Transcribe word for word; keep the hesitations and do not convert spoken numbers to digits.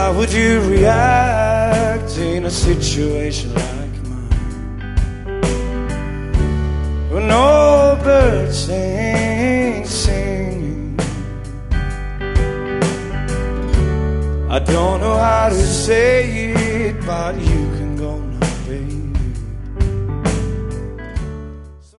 How would you react in a situation like mine, when no birds ain't singing? I don't know how to say it, but you can go now, baby.